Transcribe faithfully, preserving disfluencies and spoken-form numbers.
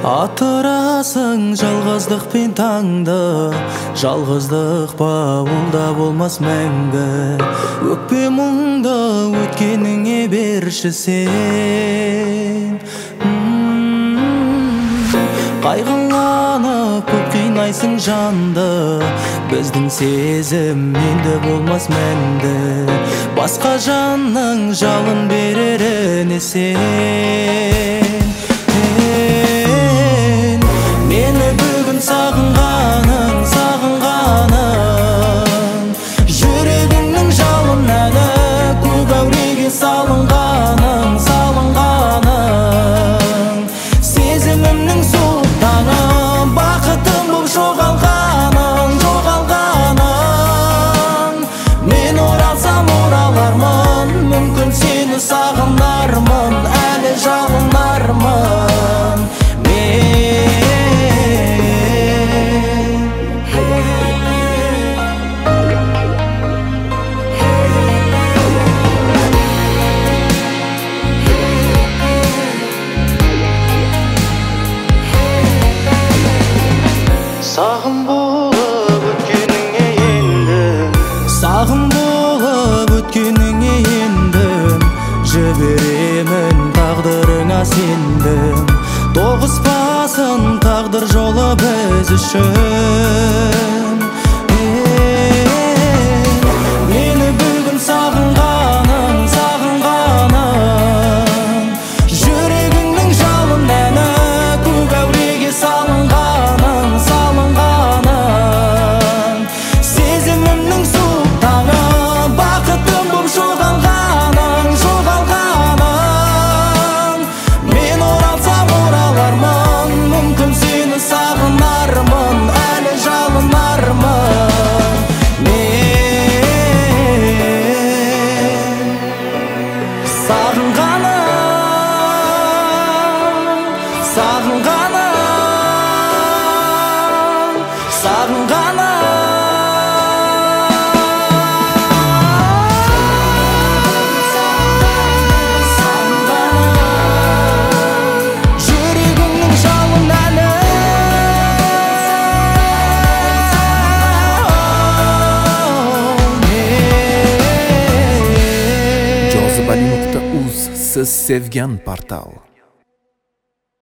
Атырасың жалғыздықпен таңды, жалғыздық па ол да болмас мәңгі. Өкпе мұңды өткеніңе берші сен. Қайғыланып көп қинайсың жанды, біздің сезім енді болмас мәңгі. Басқа жанның жалын береріне сен. Мені бүгін сағынғаның, сағынғаның, жүрегіңнің жалын әлі көп әуреге салынғаның, салынғаның. Сезімімнің суық таңы, бақытым бұл жоғалғаның, жоғалғаның. Мен оралсам оралармын, мүмкін сені сағынармын, әлі жалынармын. Сағым болып өткеніңе ендім, сағым болып өткеніңе ендім, жіберемін тағдырыңа сендім. Тоғыспасын тағдыр жолы біз үшін. Мені бүгін сағынғаның, сағынғаның, жүрегіңнің жалын әні көк әуреге салынғаның, салынғаның. Сезімімнің суық таңы, бақытым бұл жоғалғаның, жоғалғаның. Мен оралсам оралармын, мүмкін сені сағынармын, әлі жалынармын. Сағынғаның, сағынғаның, сағынғаның. Жүрегіңнің жалын әлі. jozibali nuqta uz siz sevgan portal.